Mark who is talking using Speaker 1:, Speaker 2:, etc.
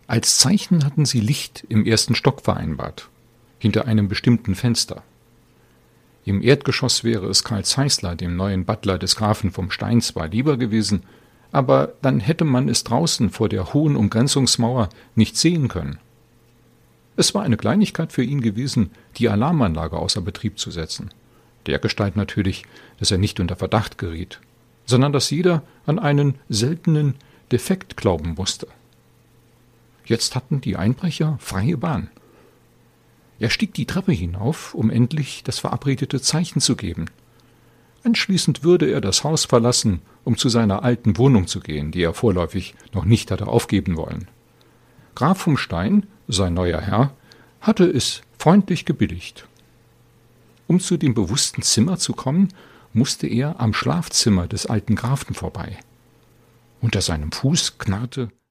Speaker 1: Als Zeichen hatten sie Licht im ersten Stock vereinbart, hinter einem bestimmten Fenster. Im Erdgeschoss wäre es Karl Zeisler, dem neuen Butler des Grafen vom Stein, zwar lieber gewesen, aber dann hätte man es draußen vor der hohen Umgrenzungsmauer nicht sehen können. Es war eine Kleinigkeit für ihn gewesen, die Alarmanlage außer Betrieb zu setzen. Dergestalt natürlich, dass er nicht unter Verdacht geriet, sondern dass jeder an einen seltenen Defekt glauben musste. Jetzt hatten die Einbrecher freie Bahn. Er stieg die Treppe hinauf, um endlich das verabredete Zeichen zu geben. Anschließend würde er das Haus verlassen, um zu seiner alten Wohnung zu gehen, die er vorläufig noch nicht hatte aufgeben wollen. Graf vom Stein, sein neuer Herr, hatte es freundlich gebilligt. Um zu dem bewussten Zimmer zu kommen, musste er am Schlafzimmer des alten Grafen vorbei. Unter seinem Fuß knarrte